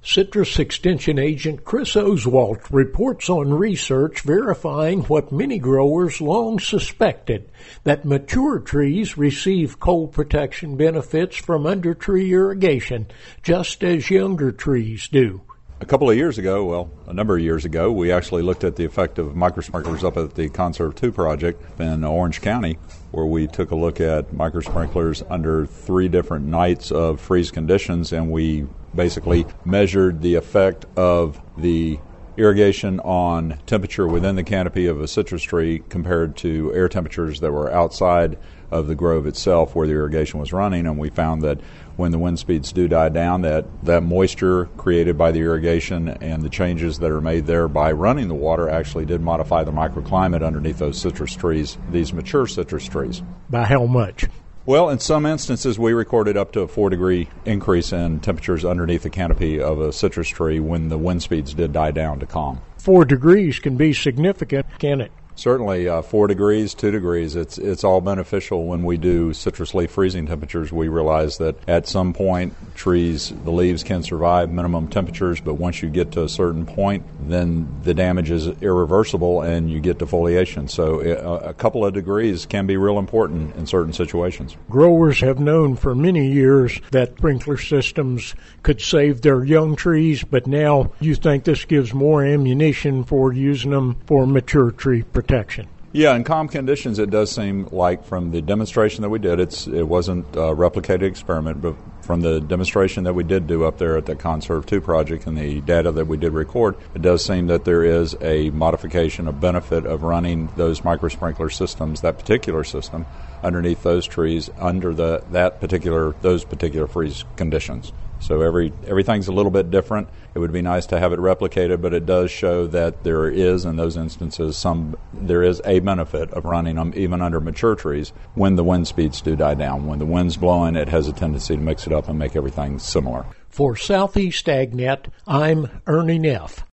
Citrus Extension Agent Chris Oswalt reports on research verifying what many growers long suspected, that mature trees receive cold protection benefits from under-tree irrigation, just as younger trees do. A couple of years ago, well, a number of years ago, we actually looked at the effect of microsprinklers up at the Conserve 2 project in Orange County, where we took a look at microsprinklers under 3 different nights of freeze conditions, and we basically measured the effect of the irrigation on temperature within the canopy of a citrus tree compared to air temperatures that were outside of the grove itself where the irrigation was running, and we found that when the wind speeds do die down, that moisture created by the irrigation and the changes that are made there by running the water actually did modify the microclimate underneath those citrus trees, these mature citrus trees. By how much? Well, in some instances, we recorded up to a 4-degree increase in temperatures underneath the canopy of a citrus tree when the wind speeds did die down to calm. 4 degrees can be significant, can it? Certainly, 4 degrees, 2 degrees, it's all beneficial. When we do citrus leaf freezing temperatures, we realize that at some point, the leaves can survive minimum temperatures, but once you get to a certain point, then the damage is irreversible and you get defoliation. So a couple of degrees can be real important in certain situations. Growers have known for many years that sprinkler systems could save their young trees, but now you think this gives more ammunition for using them for mature tree protection. Yeah, in calm conditions, it does seem like from the demonstration that we did, it wasn't a replicated experiment, but from the demonstration that we did do up there at the Conserve 2 project and the data that we did record, it does seem that there is a modification, a benefit of running those microsprinkler systems, that particular system, underneath those trees under those particular freeze conditions. So everything's a little bit different. It would be nice to have it replicated, but it does show that there is, in those instances, there is a benefit of running them even under mature trees when the wind speeds do die down. When the wind's blowing, it has a tendency to mix it up and make everything similar. For Southeast AgNet, I'm Ernie Neff.